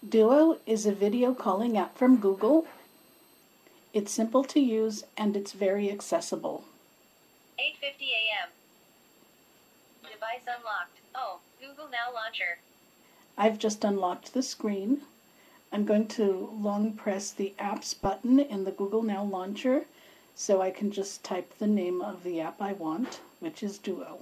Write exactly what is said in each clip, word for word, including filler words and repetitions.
Duo is a video calling app from Google. It's simple to use and it's very accessible. eight fifty a m Device unlocked. Oh, Google Now Launcher. I've just unlocked the screen. I'm going to long press the Apps button in the Google Now Launcher so I can just type the name of the app I want, which is Duo.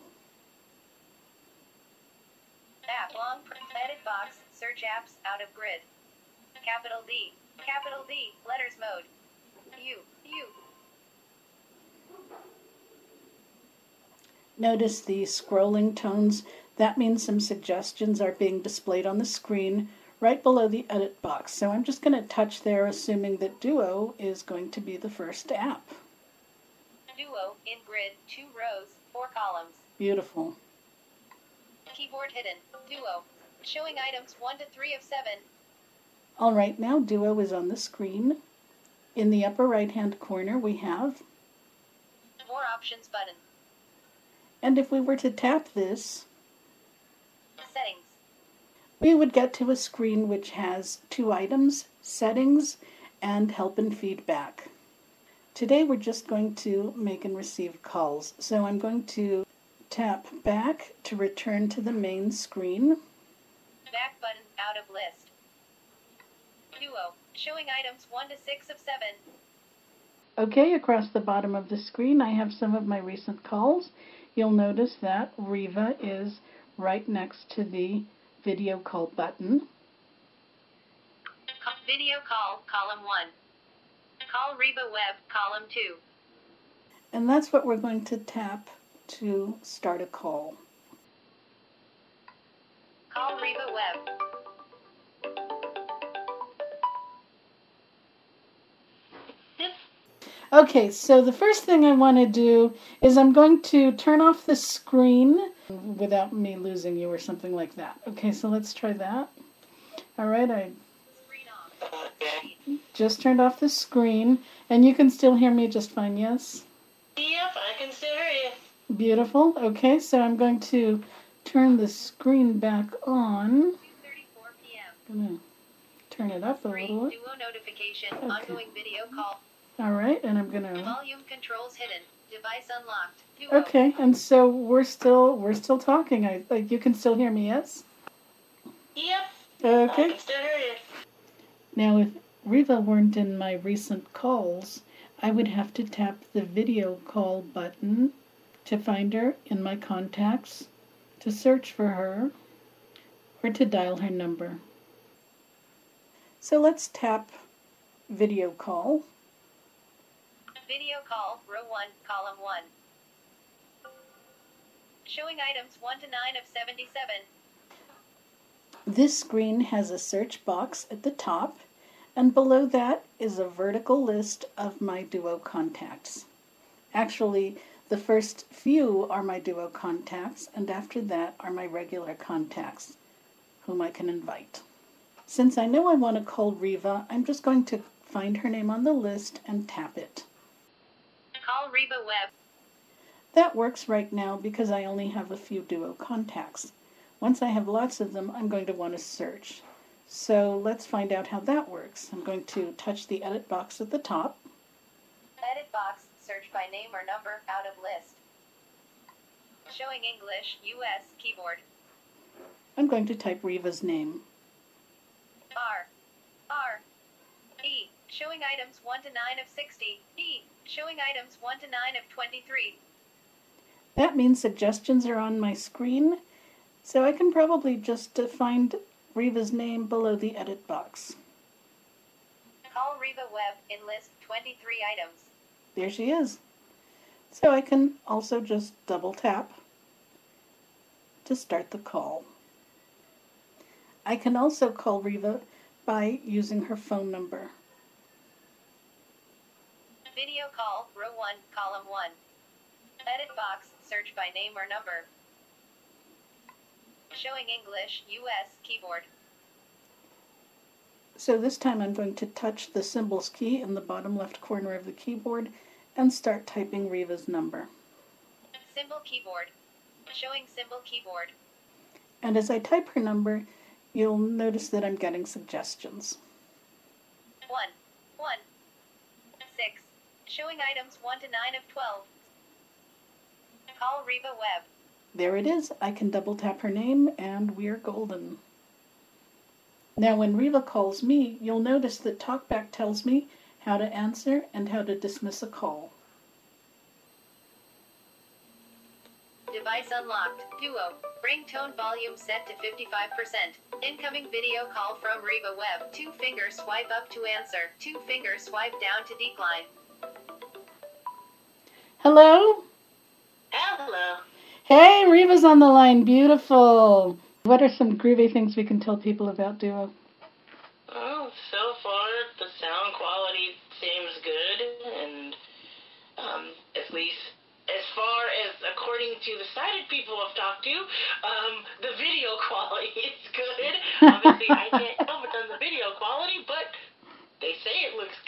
App long press edit box, search apps out of grid. Capital D, capital D, letters mode. U, U. Notice the scrolling tones. That means some suggestions are being displayed on the screen right below the edit box. So I'm just going to touch there, assuming that Duo is going to be the first app. Duo, in grid, two rows, four columns. Beautiful. Keyboard hidden. Duo, showing items one to three of seven. All right, now Duo is on the screen. In the upper right-hand corner, we have More options button. And if we were to tap this, Settings. we would get to a screen which has two items, settings, and help and feedback. Today we're just going to make and receive calls. So I'm going to tap back to return to the main screen. Back button, out of list. Duo, showing items one to six of seven. Okay, across the bottom of the screen I have some of my recent calls. You'll notice that Riva is right next to the video call button. Video call, column one. Call Riva Web, column two. And that's what we're going to tap to start a call. Call Riva Web. Okay, so the first thing I want to do is I'm going to turn off the screen without me losing you or something like that. Okay, so let's try that. All right, I just turned off the screen, and you can still hear me just fine, yes? Yep, I can still hear you. Beautiful. Okay, so I'm going to turn the screen back on. two thirty-four p m I'm going to turn it up a Three, little. Duo notification, Okay. ongoing video call. All right, and I'm going to... Volume controls hidden. Device unlocked. Duo. Okay, and so we're still we're still talking. I like you can still hear me, yes? Yep, I Okay. can still hear you. Now, if Riva weren't in my recent calls, I would have to tap the video call button to find her in my contacts, to search for her, or to dial her number. So let's tap video call. Video call, row one, column one. Showing items one to nine of seventy-seven. This screen has a search box at the top, and below that is a vertical list of my Duo contacts. Actually, the first few are my Duo contacts, and after that are my regular contacts, whom I can invite. Since I know I want to call Riva, I'm just going to find her name on the list and tap it. Call Riva Web. That works right now because I only have a few Duo contacts. Once I have lots of them, I'm going to want to search. So let's find out how that works. I'm going to touch the edit box at the top. Edit box, search by name or number, out of list. Showing English, U S, keyboard. I'm going to type Riva's name. R. R. E. Showing items one to nine of sixty. E. Showing items one to nine of twenty-three. That means suggestions are on my screen, so I can probably just uh, find Riva's name below the edit box. Call Riva Web, in list, twenty-three items. There she is. So I can also just double tap to start the call. I can also call Riva by using her phone number. Video call, row one, column one. Edit box, search by name or number. Showing English, U S, keyboard. So this time I'm going to touch the symbols key in the bottom left corner of the keyboard and start typing Riva's number. Symbol keyboard. Showing symbol keyboard. And as I type her number, you'll notice that I'm getting suggestions. one, one, six. Showing items one to nine of twelve. Call Reva Webb. There it is. I can double tap her name and we're golden. Now when Reva calls me, you'll notice that TalkBack tells me how to answer and how to dismiss a call. Device unlocked. Duo. Ringtone volume set to fifty-five percent. Incoming video call from Reva Webb. Two finger swipe up to answer. Two finger swipe down to decline. Hello? Hello. Hey, Reva's on the line. Beautiful. What are some groovy things we can tell people about Duo? Oh, so far the sound quality seems good, and um, at least as far as according to the sighted people I've talked to, um, the video quality is good. Obviously, I can't tell what's on the video quality, but they say it looks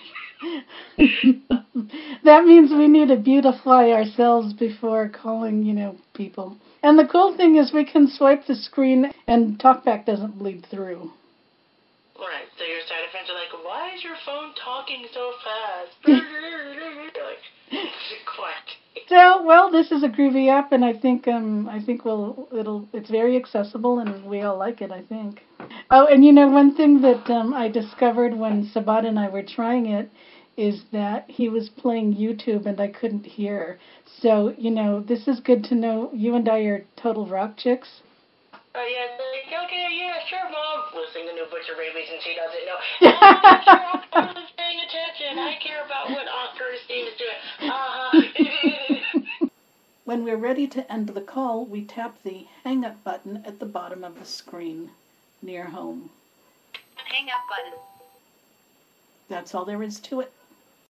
good. That means we need to beautify ourselves before calling, you know, people. And the cool thing is we can swipe the screen and TalkBack doesn't bleed through. Right, so your side effects are like, why is your phone talking so fast? Like, quiet. So, well, this is a groovy app, and I think um, I think we'll it'll it's very accessible, and we all like it, I think. Oh, and you know, one thing that um, I discovered when Sabat and I were trying it is that he was playing YouTube and I couldn't hear. So, you know, this is good to know. You and I are total rock chicks. Oh, yeah, like, okay, yeah, sure, Mom. Listening to New Butcher Babies and she doesn't know. I'm sure I was paying attention. I care about what Oscar's team is doing. Uh-huh. When we're ready to end the call, we tap the hang up button at the bottom of the screen near home. Hang up button. That's all there is to it.